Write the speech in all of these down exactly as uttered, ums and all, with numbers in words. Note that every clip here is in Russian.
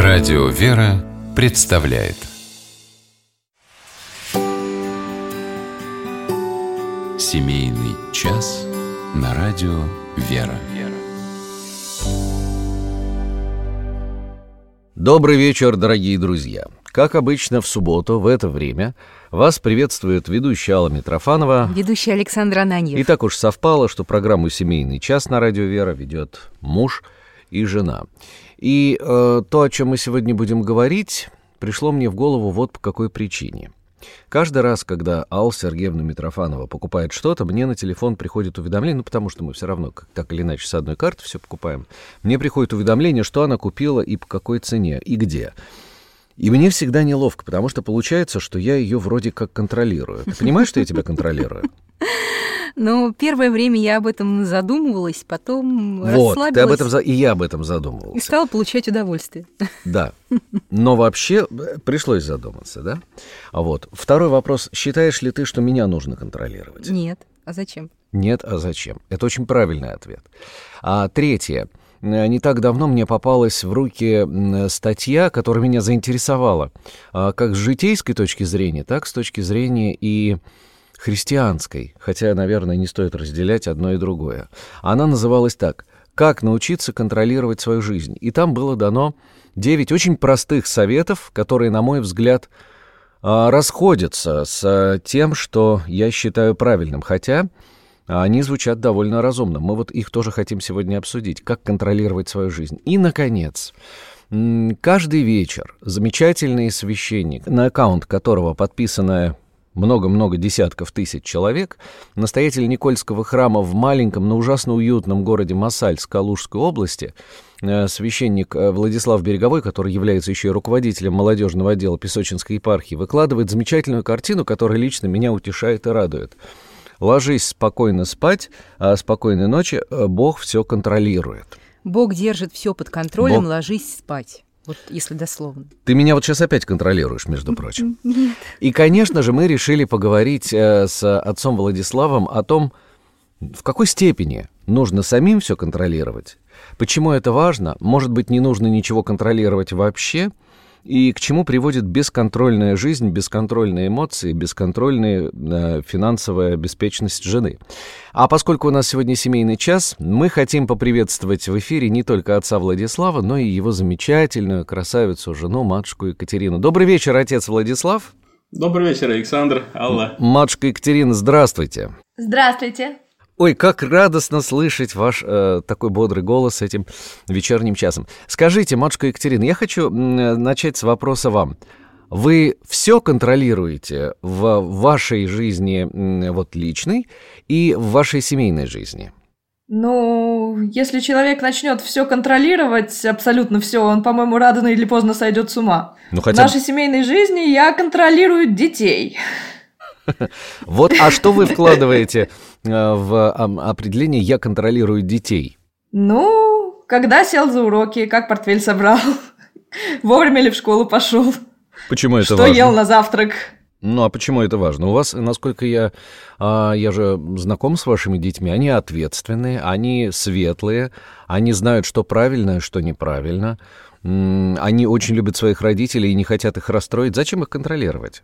Радио «Вера» представляет Семейный час на радио «Вера». Добрый вечер, дорогие друзья! Как обычно, в субботу в это время вас приветствует ведущая Алла Митрофанова, ведущий Александр Ананьев. И так уж совпало, что программу «Семейный час» на радио «Вера» ведет муж и жена. И э, то, о чем мы сегодня будем говорить, пришло мне в голову вот по какой причине. Каждый раз, когда Алла Сергеевна Митрофанова покупает что-то, мне на телефон приходит уведомление, ну, потому что мы все равно, как, так или иначе, с одной карты все покупаем. Мне приходит уведомление, что она купила и по какой цене, и где. И мне всегда неловко, потому что получается, что я ее вроде как контролирую. Ты понимаешь, что я тебя контролирую? Ну, первое время я об этом задумывалась, потом вот, расслабилась. Ты об этом, и я об этом задумывался. И стала получать удовольствие. Да, но вообще пришлось задуматься, да? А вот, второй вопрос. Считаешь ли ты, что меня нужно контролировать? Нет. А зачем? Нет, а зачем? Это очень правильный ответ. А третье. Не так давно мне попалась в руки статья, которая меня заинтересовала. Как с житейской точки зрения, так с точки зрения и христианской, хотя, наверное, не стоит разделять одно и другое. Она называлась так: «Как научиться контролировать свою жизнь». И там было дано девять очень простых советов, которые, на мой взгляд, расходятся с тем, что я считаю правильным, хотя они звучат довольно разумно. Мы вот их тоже хотим сегодня обсудить, как контролировать свою жизнь. И, наконец, каждый вечер замечательный священник, на аккаунт которого подписано много-много десятков тысяч человек, настоятель Никольского храма в маленьком, но ужасно уютном городе Мосальск Калужской области, священник Владислав Береговой, который является еще и руководителем молодежного отдела Песочинской епархии, выкладывает замечательную картину, которая лично меня утешает и радует. «Ложись спокойно спать, а спокойной ночи, Бог все контролирует». Бог держит все под контролем, Бог... ложись спать. Вот если дословно. Ты меня вот сейчас опять контролируешь, между прочим. Нет. И, конечно же, мы решили поговорить э, с отцом Владиславом о том, в какой степени нужно самим все контролировать, почему это важно, может быть, не нужно ничего контролировать вообще, и к чему приводит бесконтрольная жизнь, бесконтрольные эмоции, бесконтрольная э, финансовая обеспеченность жены. А поскольку у нас сегодня семейный час, мы хотим поприветствовать в эфире не только отца Владислава, но и его замечательную красавицу, жену, матушку Екатерину. Добрый вечер, отец Владислав. Добрый вечер, Александр, Алла. Матушка Екатерина, здравствуйте. Здравствуйте. Ой, как радостно слышать ваш э, такой бодрый голос этим вечерним часом. Скажите, матушка Екатерина, я хочу э, начать с вопроса вам. Вы все контролируете в вашей жизни, э, вот личной, и в вашей семейной жизни? Ну, если человек начнет все контролировать, абсолютно все, он, по-моему, рано или поздно сойдет с ума. Ну, хотя... В нашей семейной жизни я контролирую детей. Вот, а что вы вкладываете в определение «я контролирую детей»? Ну, когда сел за уроки, как портфель собрал, вовремя ли в школу пошел. Почему это что важно? Что ел на завтрак. Ну, а почему это важно? У вас, насколько я... Я же знаком с вашими детьми, они ответственные, они светлые, они знают, что правильно, что неправильно. Они очень любят своих родителей и не хотят их расстроить. Зачем их контролировать?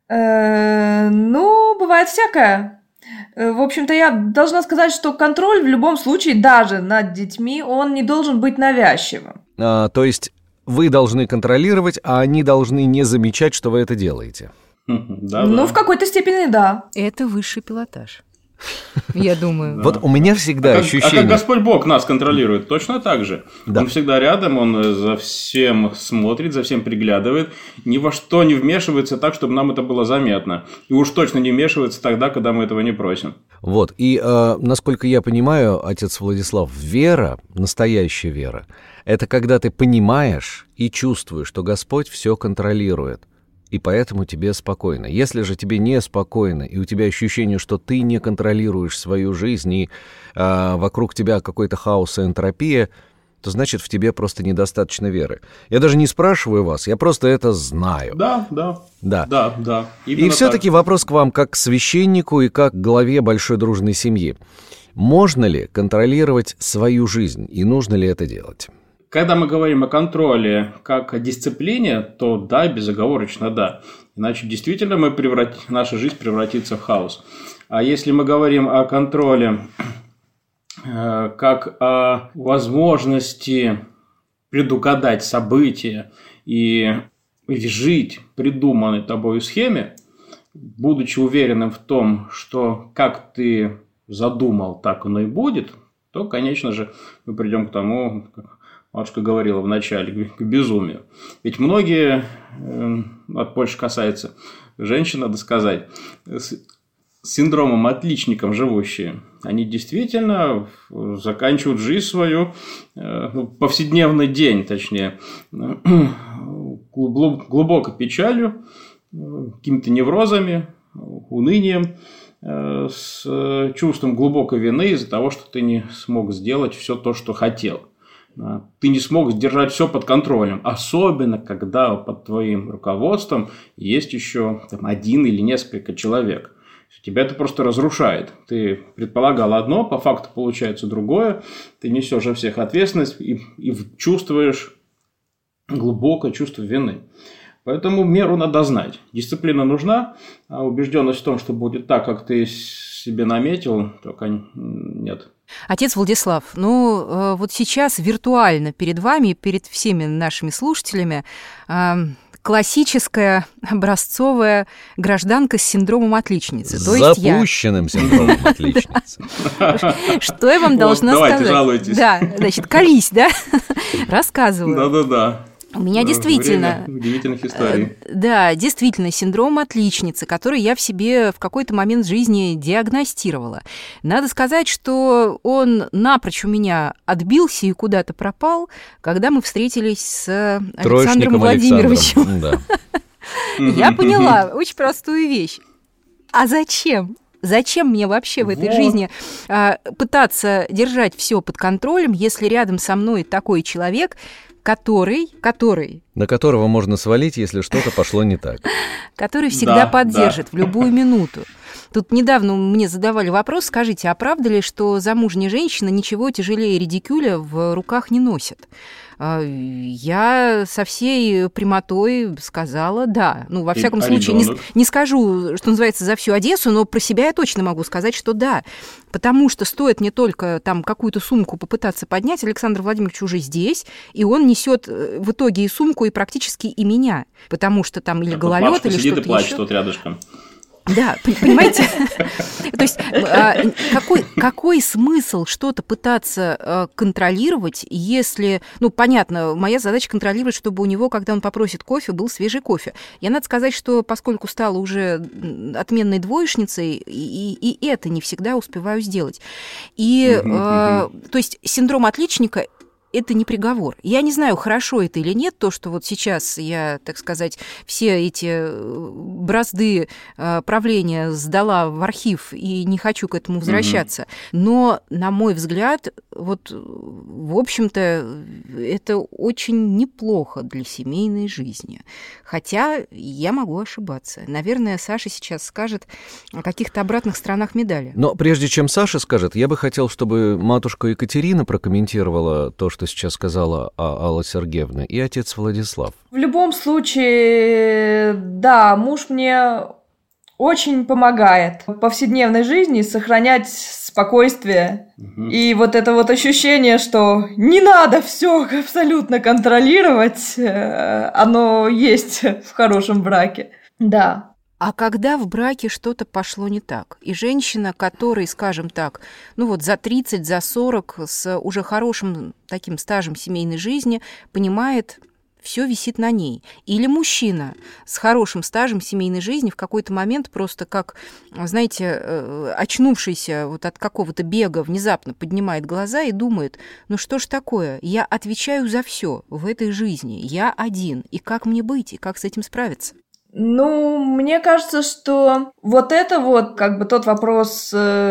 Э, ну, бывает всякое. В общем-то, я должна сказать, что контроль в любом случае, даже над детьми, он не должен быть навязчивым. А, то есть вы должны контролировать, а они должны не замечать, что вы это делаете? Да, ну, да. В какой-то степени, да. Это высший пилотаж, я думаю. Вот у меня всегда а ощущение... Как, а как Господь Бог нас контролирует, точно так же. Да. Он всегда рядом, он за всем смотрит, за всем приглядывает, ни во что не вмешивается так, чтобы нам это было заметно. И уж точно не вмешивается тогда, когда мы этого не просим. Вот, и э, насколько я понимаю, отец Владислав, вера, настоящая вера, это когда ты понимаешь и чувствуешь, что Господь все контролирует. И поэтому тебе спокойно. Если же тебе неспокойно, и у тебя ощущение, что ты не контролируешь свою жизнь, и э, вокруг тебя какой-то хаос и энтропия, то значит в тебе просто недостаточно веры. Я даже не спрашиваю вас, я просто это знаю. Да, да, да, да, да. И все-таки вопрос к вам как к священнику и как к главе большой дружной семьи. Можно ли контролировать свою жизнь, и нужно ли это делать? когда мы говорим о контроле как о дисциплине, то да, безоговорочно да. Иначе действительно мы преврат... наша жизнь превратится в хаос. А если мы говорим о контроле э, как о возможности предугадать события и жить придуманной тобой схеме, будучи уверенным в том, что как ты задумал, так оно и будет, то, конечно же, мы придем к тому, как матушка говорила в начале, к безумию. Ведь многие, это больше касается женщин, надо сказать, с синдромом отличником живущие, они действительно заканчивают жизнь свою, повседневный день, точнее, глубокой печалью, какими-то неврозами, унынием, с чувством глубокой вины из-за того, что ты не смог сделать все то, что хотел. Ты не смог сдержать все под контролем, особенно когда под твоим руководством есть еще там, один или несколько человек. Тебя это просто разрушает. Ты предполагал одно, по факту получается другое. Ты несешь за всех ответственность и, и чувствуешь глубокое чувство вины. Поэтому меру надо знать. Дисциплина нужна, а убежденность в том, что будет так, как ты себе наметил, только нет. Отец Владислав, ну вот сейчас виртуально перед вами, перед всеми нашими слушателями классическая образцовая гражданка с синдромом отличницы. С запущенным синдромом отличницы. Что я вам должна сказать? Давайте, жалуйтесь. Да, значит, колись, да? Рассказываю. Да-да-да. У меня действительно... Время удивительных историй. Да, действительно, синдром отличницы, который я в себе в какой-то момент жизни диагностировала. Надо сказать, что он напрочь у меня отбился и куда-то пропал, когда мы встретились с Александром Владимировичем. Александром, да. Я поняла очень простую вещь. А зачем? Зачем мне вообще в этой вот. жизни а, пытаться держать все под контролем, если рядом со мной такой человек, который, который... На которого можно свалить, если что-то пошло не так. Который всегда да, поддержит да. в любую минуту. Тут недавно мне задавали вопрос, скажите, а правда ли, что замужняя женщина ничего тяжелее редикюля в руках не носит? Я со всей прямотой сказала «да». Ну, во И, всяком а случае, не, не скажу, что называется, за всю Одессу, но про себя я точно могу сказать, что да. Потому что стоит мне только там какую-то сумку попытаться поднять, Александр Владимирович уже здесь, и он несет в итоге и сумку, и практически и меня. Потому что там или так гололед, вот или что-то и плачет еще. Тут рядышком. Да, понимаете? То есть какой, какой смысл что-то пытаться контролировать, если... Ну, понятно, моя задача контролировать, чтобы у него, когда он попросит кофе, был свежий кофе. Я, надо сказать, что поскольку стала уже отменной двоечницей, и, и это не всегда успеваю сделать. И, э, то есть синдром отличника... это не приговор. Я не знаю, хорошо это или нет, то, что вот сейчас я, так сказать, все эти бразды правления сдала в архив и не хочу к этому возвращаться. Mm-hmm. Но, на мой взгляд, вот, в общем-то, это очень неплохо для семейной жизни. Хотя я могу ошибаться. Наверное, Саша сейчас скажет о каких-то обратных сторонах медали. Но прежде чем Саша скажет, я бы хотел, чтобы матушка Екатерина прокомментировала то, что сейчас сказала Алла Сергеевна, и отец Владислав. В любом случае, да, муж мне очень помогает в повседневной жизни сохранять спокойствие. Угу. И вот это вот ощущение, что не надо все абсолютно контролировать, оно есть в хорошем браке. Да. А когда в браке что-то пошло не так, и женщина, которой, скажем так, ну вот за тридцать, за сорок, с уже хорошим таким стажем семейной жизни, понимает, все висит на ней. Или мужчина с хорошим стажем семейной жизни в какой-то момент просто как, знаете, очнувшийся вот от какого-то бега, внезапно поднимает глаза и думает, ну что ж такое, я отвечаю за все в этой жизни, я один, и как мне быть, и как с этим справиться? Ну, мне кажется, что вот это вот как бы тот вопрос,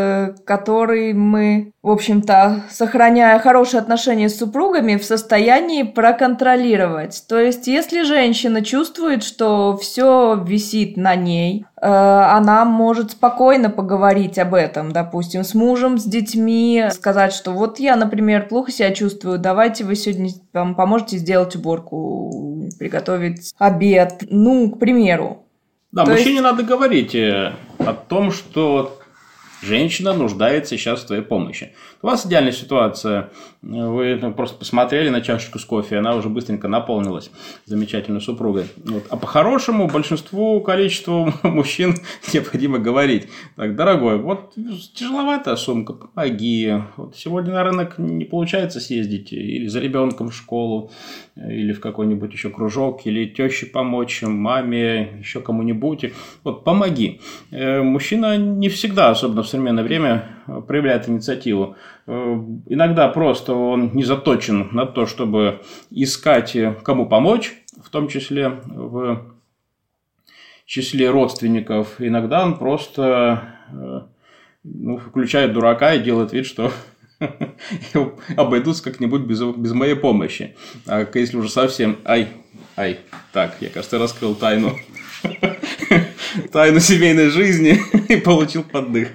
который мы, в общем-то, сохраняя хорошие отношения с супругами, в состоянии проконтролировать. То есть, если женщина чувствует, что все висит на ней, она может спокойно поговорить об этом, допустим, с мужем, с детьми, сказать, что вот я, например, плохо себя чувствую, давайте вы сегодня вам поможете сделать уборку, приготовить обед, ну, к примеру. Да, То мужчине есть... надо говорить о том, что женщина нуждается сейчас в твоей помощи. У вас идеальная ситуация. Вы просто посмотрели на чашечку с кофе, она уже быстренько наполнилась замечательной супругой. Вот. А по-хорошему большинству, количеству мужчин необходимо говорить. Так, дорогой, вот тяжеловатая сумка, помоги. Вот сегодня на рынок не получается съездить или за ребенком в школу, или в какой-нибудь еще кружок, или теще помочь, маме, еще кому-нибудь. Вот помоги. Мужчина не всегда, особенно в современное время, проявляет инициативу. Иногда просто он не заточен на то, чтобы искать, кому помочь, в том числе в числе родственников. Иногда он просто ну, включает дурака и делает вид, что обойдутся как-нибудь без, без моей помощи. А если уже совсем... Ай, ай, так, я, кажется, раскрыл тайну. Тайну семейной жизни и получил поддых.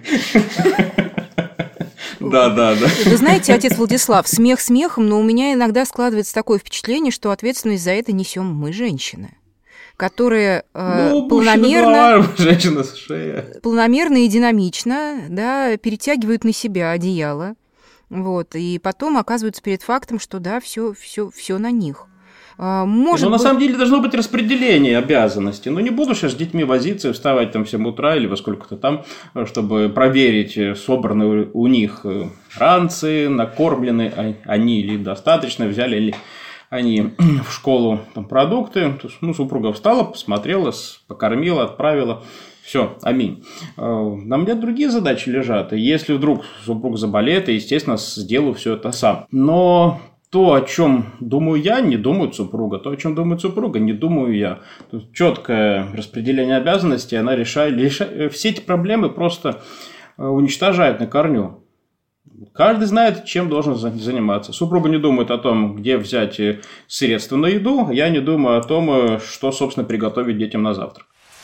Да, да, да. Вы знаете, отец Владислав, смех смехом, но у меня иногда складывается такое впечатление, что ответственность за это несем мы, женщины, которые э, ну, планомерно, женщина с шеей. планомерно и динамично, да, перетягивают на себя одеяло, вот, и потом оказываются перед фактом, что да, все, все, все на них. Может Но быть... на самом деле должно быть распределение обязанностей. Ну, не буду сейчас с детьми возиться и вставать там в семь утра или во сколько-то там, чтобы проверить, собраны у них ранцы, накормлены они или достаточно, взяли ли они в школу там, продукты. То есть, ну, супруга встала, посмотрела, покормила, отправила. Все, аминь. На мне другие задачи лежат. И если вдруг супруг заболеет, я, естественно, сделаю все это сам. Но... То, о чем думаю я, не думает супруга. То, о чем думает супруга, не думаю я. Тут четкое распределение обязанностей, она решает, решает. Все эти проблемы просто уничтожает на корню. Каждый знает, чем должен заниматься. Супруга не думает о том, где взять средства на еду. Я не думаю о том, что, собственно, приготовить детям на завтрак.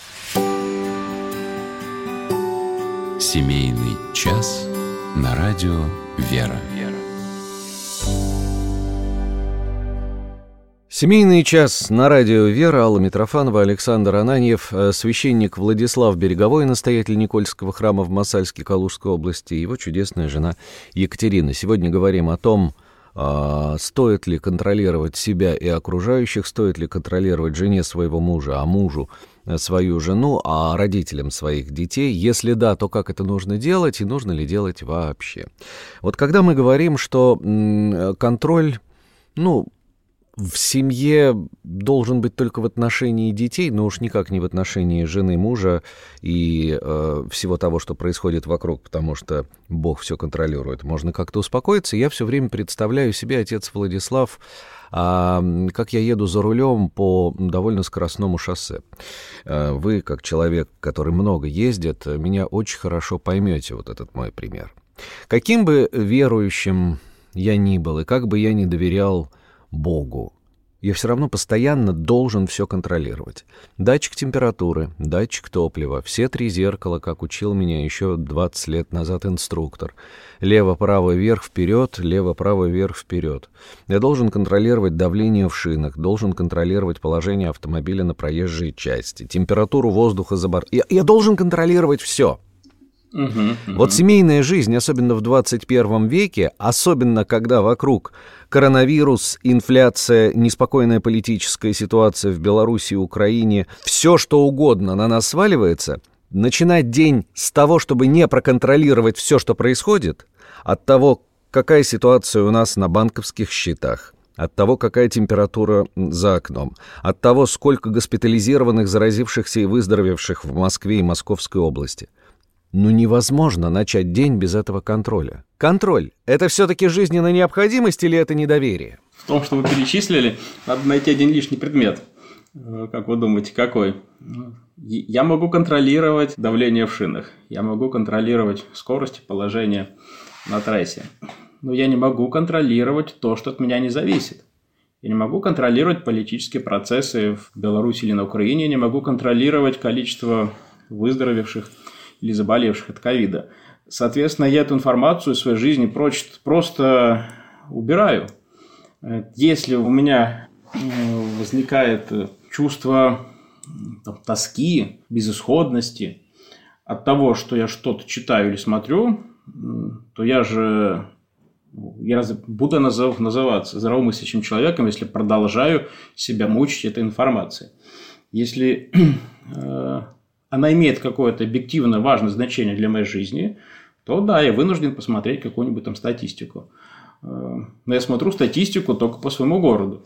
Семейный час на радио «Вера». Семейный час на радио «Вера», Алла Митрофанова, Александр Ананьев, священник Владислав Береговой, настоятель Никольского храма в Мосальске Калужской области, и его чудесная жена Екатерина. Сегодня говорим о том, стоит ли контролировать себя и окружающих, стоит ли контролировать жене своего мужа, а мужу свою жену, а родителям своих детей. Если да, то как это нужно делать и нужно ли делать вообще? Вот когда мы говорим, что контроль, ну, в семье должен быть только в отношении детей, но уж никак не в отношении жены, мужа и э, всего того, что происходит вокруг, потому что Бог все контролирует. Можно как-то успокоиться. Я все время представляю себе, отец Владислав, э, как я еду за рулем по довольно скоростному шоссе. Э, вы, как человек, который много ездит, меня очень хорошо поймете вот этот мой пример. Каким бы верующим я ни был, и как бы я ни доверял Богу, я все равно постоянно должен все контролировать. Датчик температуры, датчик топлива, все три зеркала, как учил меня еще двадцать лет назад инструктор. Лево-право, вверх-вперед, лево-право, вверх-вперед. Я должен контролировать давление в шинах, должен контролировать положение автомобиля на проезжей части, температуру воздуха за бортом. Я, я должен контролировать все. Uh-huh, uh-huh. Вот семейная жизнь, особенно в двадцать первом веке, особенно когда вокруг коронавирус, инфляция, неспокойная политическая ситуация в Беларуси и Украине, все что угодно на нас сваливается, начинать день с того, чтобы не проконтролировать все, что происходит, от того, какая ситуация у нас на банковских счетах, от того, какая температура за окном, от того, сколько госпитализированных, заразившихся и выздоровевших в Москве и Московской области. Ну, невозможно начать день без этого контроля. Контроль – это все-таки жизненная необходимость или это недоверие? В том, что вы перечислили, надо найти один лишний предмет. Как вы думаете, какой? Я могу контролировать давление в шинах. Я могу контролировать скорость и положение на трассе. Но я не могу контролировать то, что от меня не зависит. Я не могу контролировать политические процессы в Беларуси или на Украине. Я не могу контролировать количество выздоровевших или заболевших от ковида. Соответственно, я эту информацию из своей жизни просто убираю. Если у меня возникает чувство там, тоски, безысходности от того, что я что-то читаю или смотрю, то я же я буду назов, называться здравомыслящим человеком, если продолжаю себя мучить этой информацией. Если э, она имеет какое-то объективно важное значение для моей жизни, то да, я вынужден посмотреть какую-нибудь там статистику. Э, но я смотрю статистику только по своему городу.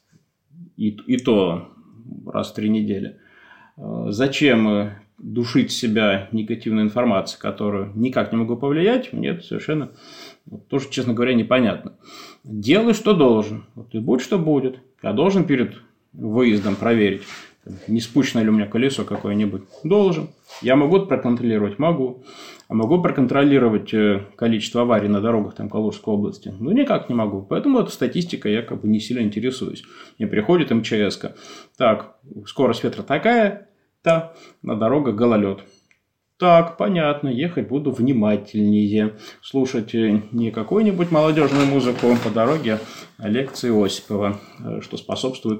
И, и то раз в три недели. Э, зачем душить себя негативной информацией, которую никак не могу повлиять, мне это совершенно вот, тоже, честно говоря, непонятно. Делай, что должен. Вот, и будь, что будет. Я должен перед выездом проверить, не спущено ли у меня колесо какое-нибудь. Должен. Я могу это проконтролировать? Могу. А могу проконтролировать количество аварий на дорогах там, Калужской области? Ну, никак не могу. Поэтому эта статистика я как бы не сильно интересуюсь. Мне приходит эм че эска. Так, скорость ветра такая-то, на дорогах гололед. Так, понятно, ехать буду внимательнее. Слушать не какую-нибудь молодежную музыку по дороге, а лекции Осипова, что способствует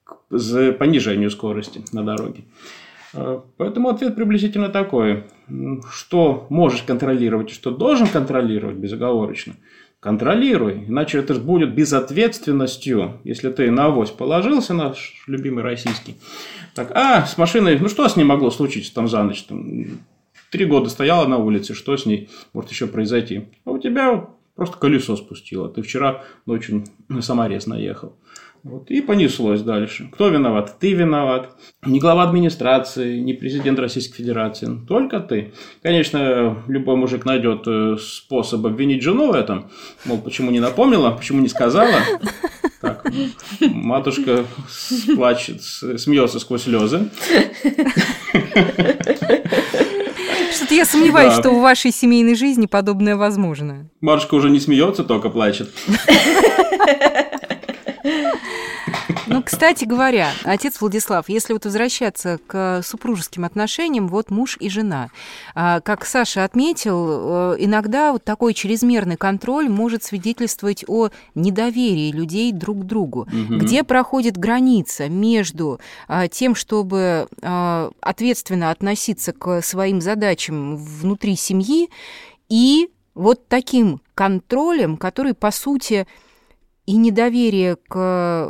к понижению скорости на дороге. Поэтому ответ приблизительно такой. Что можешь контролировать и что должен контролировать безоговорочно, контролируй. Иначе это же будет безответственностью, если ты на авось положился, наш любимый российский. Так, а, с машиной, ну что с ней могло случиться там за ночь? Там, три года стояла на улице, что с ней может еще произойти? А у тебя просто колесо спустило. Ты вчера ночью на саморез наехал. Вот, и понеслось дальше. Кто виноват? Ты виноват. Не глава администрации, не президент Российской Федерации. Только ты. Конечно, любой мужик найдет способ обвинить жену в этом. Мол, почему не напомнила, почему не сказала. Так, матушка плачет, смеется сквозь слезы. Что-то я сомневаюсь, да. что в вашей семейной жизни подобное возможно. Матушка уже не смеется, только плачет. Ну, кстати говоря, отец Владислав, если вот возвращаться к супружеским отношениям, вот муж и жена, как Саша отметил, иногда вот такой чрезмерный контроль может свидетельствовать о недоверии людей друг к другу. Угу. Где проходит граница между тем, чтобы ответственно относиться к своим задачам внутри семьи, и вот таким контролем, который, по сути, и недоверие к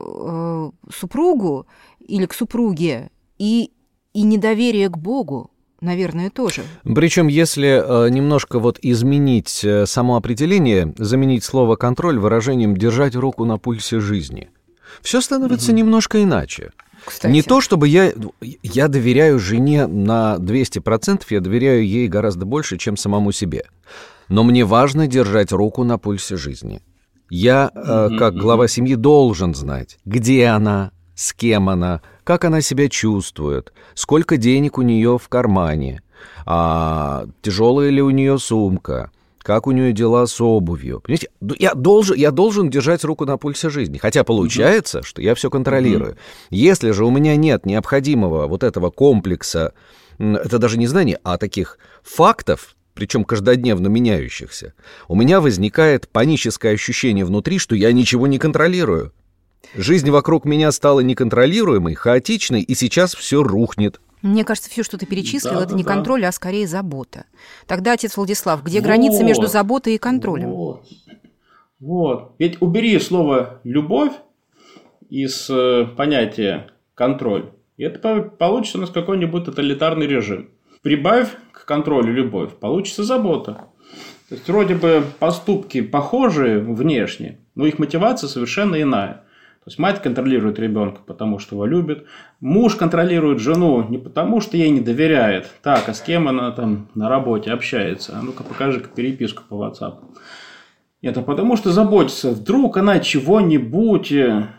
э, супругу или к супруге, и, и недоверие к Богу, наверное, тоже. Причем, если э, немножко вот изменить э, само определение, заменить слово «контроль» выражением «держать руку на пульсе жизни», все становится угу. немножко иначе. Кстати. Не то, чтобы я... Я доверяю жене на двести процентов, я доверяю ей гораздо больше, чем самому себе. Но мне важно держать руку на пульсе жизни. Я, э, как глава семьи, должен знать, где она, с кем она, как она себя чувствует, сколько денег у нее в кармане, а, тяжелая ли у нее сумка, как у нее дела с обувью. Понимаете, я должен, я должен держать руку на пульсе жизни, хотя получается, что я все контролирую. Если же у меня нет необходимого вот этого комплекса, это даже не знание, а таких фактов, причем каждодневно меняющихся, у меня возникает паническое ощущение внутри, что я ничего не контролирую. Жизнь вокруг меня стала неконтролируемой, хаотичной, и сейчас все рухнет. Мне кажется, все, что ты перечислил, да, это да, не да. контроль, а скорее забота. Тогда, отец Владислав, где вот, граница между заботой и контролем? Вот. вот. Ведь убери слово «любовь» из э, понятия «контроль», и это получится у нас какой-нибудь тоталитарный режим. Прибавь к контролю любовь, получится забота. То есть, вроде бы поступки похожие внешне, но их мотивация совершенно иная. То есть, мать контролирует ребенка, потому что его любит. Муж контролирует жену не потому, что ей не доверяет. Так, а с кем она там на работе общается? А ну-ка, покажи-ка переписку по WhatsApp. Это потому, что заботится. Вдруг она чего-нибудь...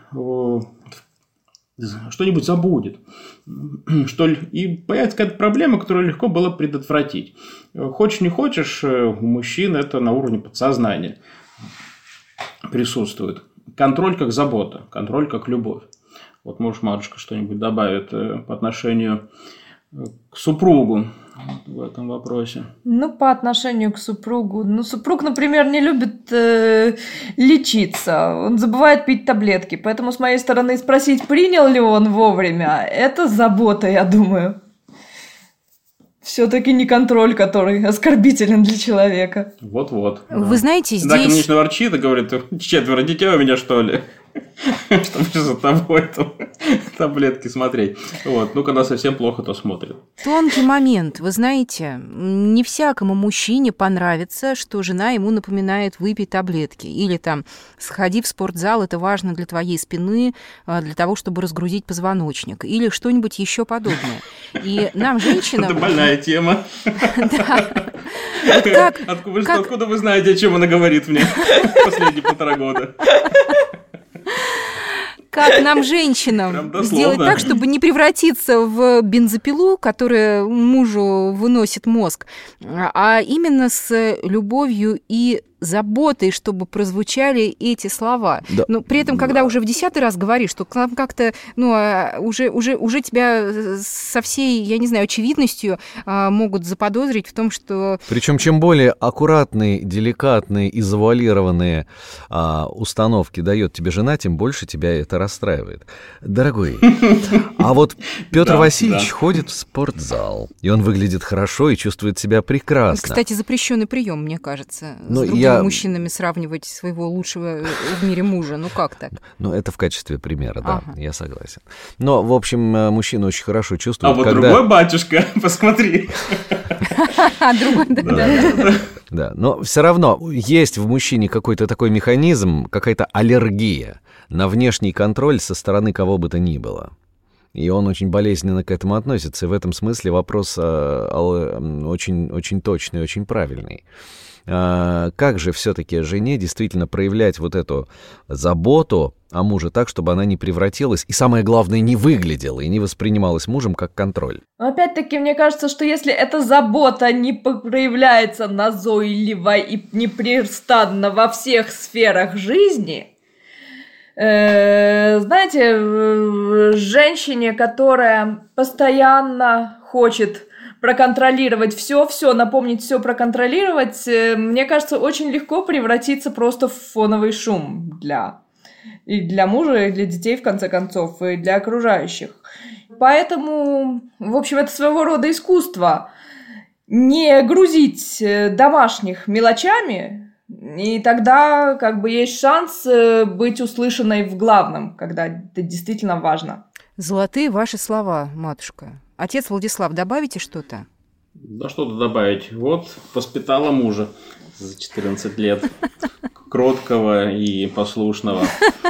что-нибудь забудет. Что ли, и появится какая-то проблема, которую легко было предотвратить. Хочешь не хочешь, у мужчин это на уровне подсознания присутствует. Контроль как забота, контроль как любовь. Вот, может, матушка что-нибудь добавит по отношению к супругу в этом вопросе? Ну, по отношению к супругу. Ну, супруг, например, не любит э, лечиться. Он забывает пить таблетки. Поэтому, с моей стороны, спросить, принял ли он вовремя, это забота, я думаю. Все-таки не контроль, который оскорбителен для человека. Вот-вот. Вы да. знаете, здесь... Да, конечно, ворчит и говорит, четверо детей у меня, что ли? Чтобы за тобой там таблетки смотреть. Вот. Ну, когда совсем плохо, то смотрит. Тонкий момент. Вы знаете, не всякому мужчине понравится, что жена ему напоминает выпить таблетки. Или там сходи в спортзал, это важно для твоей спины, для того, чтобы разгрузить позвоночник. Или что-нибудь еще подобное. И нам, женщинам... Это больная тема. Да. Откуда вы знаете, о чем она говорит мне последние полтора года? Как нам, женщинам, сделать так, чтобы не превратиться в бензопилу, которая мужу выносит мозг, а именно с любовью и заботой, чтобы прозвучали эти слова. Да. Но при этом, когда да. уже в десятый раз говоришь, что как-то ну, уже, уже, уже тебя со всей, я не знаю, очевидностью могут заподозрить в том, что... Причем чем более аккуратные, деликатные и завуалированные а, установки дает тебе жена, тем больше тебя это расстраивает. Дорогой, а вот Петр Васильевич ходит в спортзал, и он выглядит хорошо и чувствует себя прекрасно. Кстати, запрещенный прием, мне кажется, с другими мужчинами сравнивать своего лучшего в мире мужа. Ну как так? Ну это в качестве примера, да, ага. я согласен. Но, в общем, мужчина очень хорошо чувствует, а вот когда... другой батюшка, посмотри. А другой, да. Да, но все равно есть в мужчине какой-то такой механизм, какая-то аллергия на внешний контроль со стороны кого бы то ни было. И он очень болезненно к этому относится. И в этом смысле вопрос очень, очень точный, очень правильный. Как же все-таки жене действительно проявлять вот эту заботу о муже так, чтобы она не превратилась и, самое главное, не выглядела и не воспринималась мужем как контроль? Но опять-таки, мне кажется, что если эта забота не проявляется назойливо и непрестанно во всех сферах жизни, э, знаете, женщине, которая постоянно хочет проконтролировать все, все, напомнить все, проконтролировать, мне кажется, очень легко превратиться просто в фоновый шум для и для мужа, и для детей, в конце концов, и для окружающих. Поэтому, в общем, это своего рода искусство. Не грузить домашних мелочами, и тогда как бы есть шанс быть услышанной в главном, когда это действительно важно. Золотые ваши слова, матушка. Отец Владислав, добавите что-то? Да что-то добавить. Вот воспитала мужа за четырнадцать лет. Кроткого и послушного.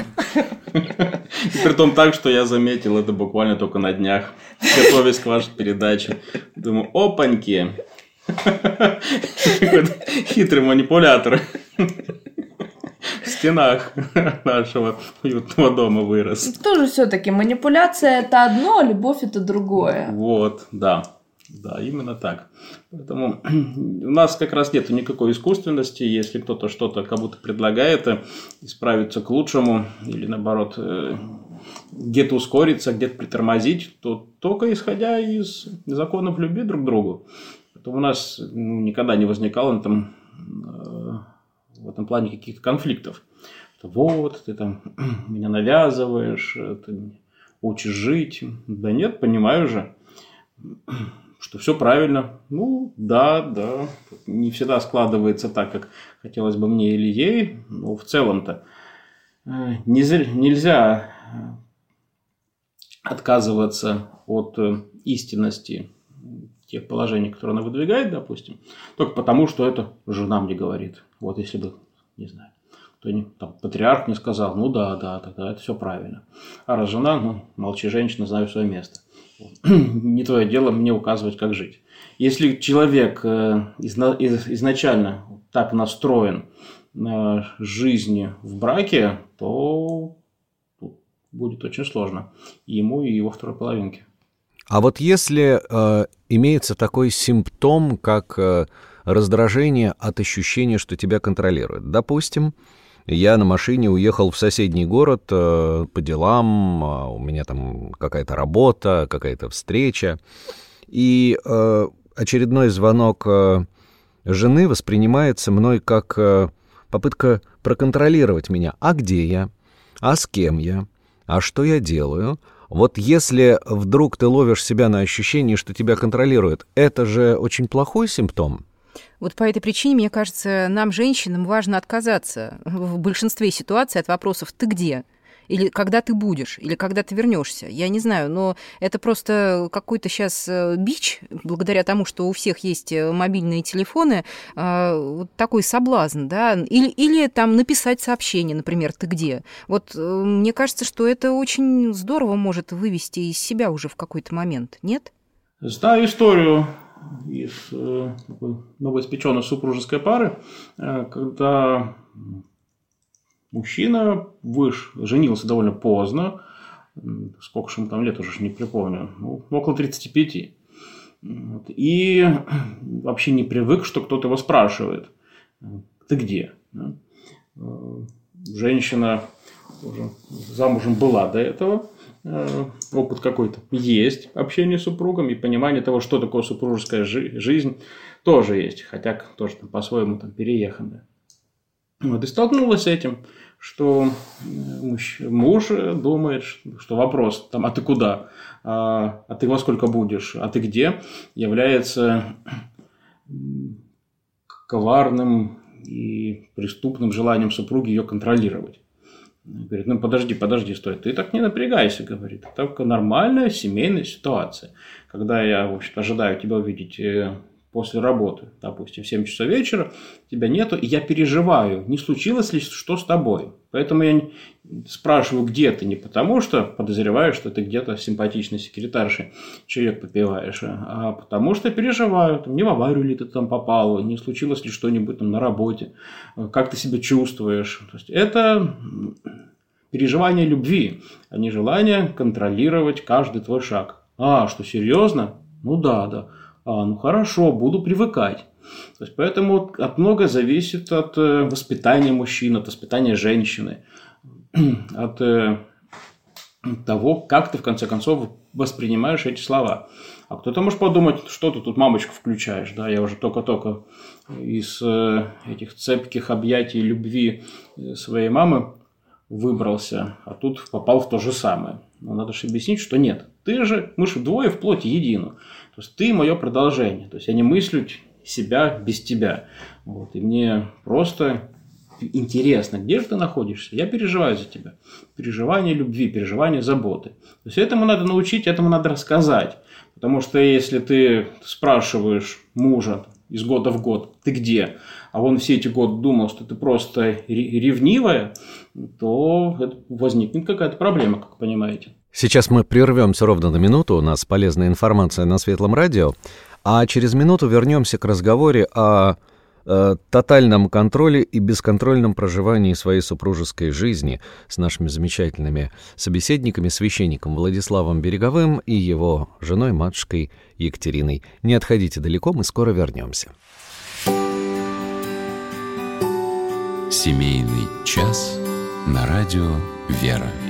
И при том так, что я заметил это буквально только на днях, готовясь к вашей передаче. Думаю, опаньки. Какой-то хитрый манипулятор. В стенах нашего уютного дома вырос. Тоже все-таки манипуляция это одно, а любовь это другое. Вот, да. Да, именно так. Поэтому у нас как раз нет никакой искусственности. Если кто-то что-то как будто предлагает исправиться к лучшему или наоборот где-то ускориться, где-то притормозить, то только исходя из законов любви друг к другу. Поэтому у нас ну, никогда не возникало на этом, в этом плане каких-то конфликтов. Вот, ты там меня навязываешь, ты учишь жить. Да нет, понимаю же, что все правильно. Ну, да, да. Не всегда складывается так, как хотелось бы мне или ей. Но в целом-то нельзя отказываться от истинности тех положений, которые она выдвигает, допустим, только потому, что это жена мне говорит. Вот если бы, не знаю, кто-нибудь там патриарх мне сказал, ну да, да, тогда это все правильно. А раз жена, ну, молчи, женщина, знаю свое место. Не твое дело мне указывать, как жить. Если человек изначально так настроен на жизни в браке, то будет очень сложно и ему, и его второй половинке. А вот если э, имеется такой симптом, как э, раздражение от ощущения, что тебя контролируют. Допустим, я на машине уехал в соседний город э, по делам, э, у меня там какая-то работа, какая-то встреча, и э, очередной звонок э, жены воспринимается мной как э, попытка проконтролировать меня. А где я? А с кем я? А что я делаю? Вот если вдруг ты ловишь себя на ощущении, что тебя контролируют, это же очень плохой симптом. Вот по этой причине, мне кажется, нам, женщинам, важно отказаться в большинстве ситуаций от вопросов «ты где?» или «когда ты будешь?» или «когда ты вернешься?». Я не знаю, но это просто какой-то сейчас бич, благодаря тому, что у всех есть мобильные телефоны, вот такой соблазн, да, или, или там написать сообщение, например, «ты где?». Вот мне кажется, что это очень здорово может вывести из себя уже в какой-то момент, нет? Знаю историю из э, такой новоиспеченной супружеской пары, э, когда мужчина выш, женился довольно поздно, сколько же ему там лет, уже не припомню, ну, около тридцати пяти. И вообще не привык, что кто-то его спрашивает: ты где? Женщина уже замужем была до этого, опыт какой-то есть, общение с супругом и понимание того, что такое супружеская жи- жизнь, тоже есть, хотя тоже там по-своему там перееханная. Вот, и столкнулась с этим, что муж, муж думает, что вопрос там, а ты куда, а, а ты во сколько будешь, а ты где, является коварным и преступным желанием супруги ее контролировать. Говорит, ну подожди, подожди, стой, ты так не напрягайся, говорит. Это только нормальная семейная ситуация. Когда я, в общем-то, ожидаю тебя увидеть после работы, допустим, в семь часов вечера, тебя нету, и я переживаю, не случилось ли что с тобой. Поэтому я спрашиваю, где ты, не потому что подозреваю, что ты где-то с симпатичной секретаршей чаек попиваешь, а потому что переживаю, там, не в аварию ли ты там попал, не случилось ли что-нибудь там на работе, как ты себя чувствуешь. То есть это переживание любви, а не желание контролировать каждый твой шаг. А, что, серьезно? Ну да, да. А, ну хорошо, буду привыкать. То есть, поэтому от многого зависит от э, воспитания мужчины, от воспитания женщины, от э, того, как ты в конце концов воспринимаешь эти слова. А кто-то может подумать, что ты тут мамочку включаешь, да, я уже только-только из э, этих цепких объятий любви своей мамы выбрался, а тут попал в то же самое. Но надо же объяснить, что нет. Ты же, мы же двое в плоти едино. То есть, ты мое продолжение. То есть, я не мыслю себя без тебя. Вот. И мне просто интересно, где же ты находишься. Я переживаю за тебя. Переживание любви, переживание заботы. То есть, этому надо научить, этому надо рассказать. Потому что если ты спрашиваешь мужа из года в год, ты где? А он все эти годы думал, что ты просто ревнивая, то возникнет какая-то проблема, как понимаете. Сейчас мы прервемся ровно на минуту, у нас полезная информация на Светлом радио, а через минуту вернемся к разговору о, о тотальном контроле и бесконтрольном проживании своей супружеской жизни с нашими замечательными собеседниками, священником Владиславом Береговым и его женой, матушкой Екатериной. Не отходите далеко, мы скоро вернемся. Семейный час на радио «Вера».